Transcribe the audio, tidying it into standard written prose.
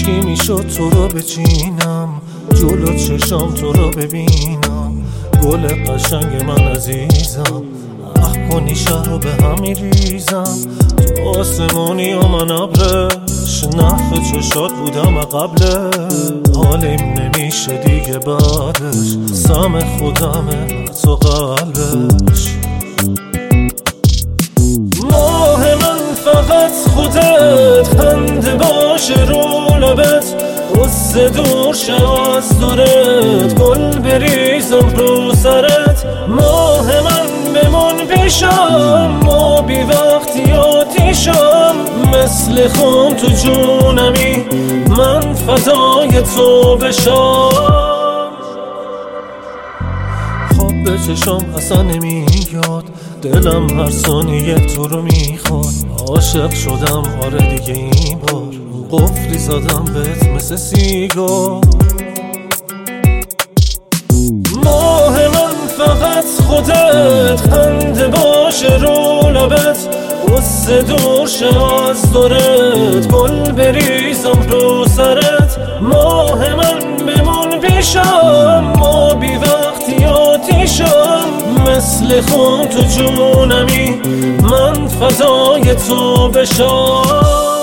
هیچکی میشد تو رو بچینم، جلو چشام تو رو ببینم. گل قشنگ من عزیزم، کنی شهر رو به هم میریزم. تو آسمونی و من ابرش، نخ چشات بودم قبله. حالیم نمیشه دیگه بعدش، سم خودمه تو قلبش. ماه من فقط خودت، خنده باشه رو لبت، قصه دور شه از دورت، گل بریزم رو سرت. ماه من بمون پیشم، ما بی وقتی آتیشم، مثل خون تو جونمی، من فدای تو بشم. خواب به چشم اصلا نمیاد، دلم هر ثانیه تو رو میخواد. عاشق شدم آره دیگه این بار، قفلی زدم بهت مثل سیگار. ماه من فقط خودت، خنده باشه رو لبت، قصه دور شه از دورت، گل بریزم رو سرت. ماه من بمون پیشم، ما بی وقتی آتیشم، مثل خون تو جونمی، من فدای تو بشم.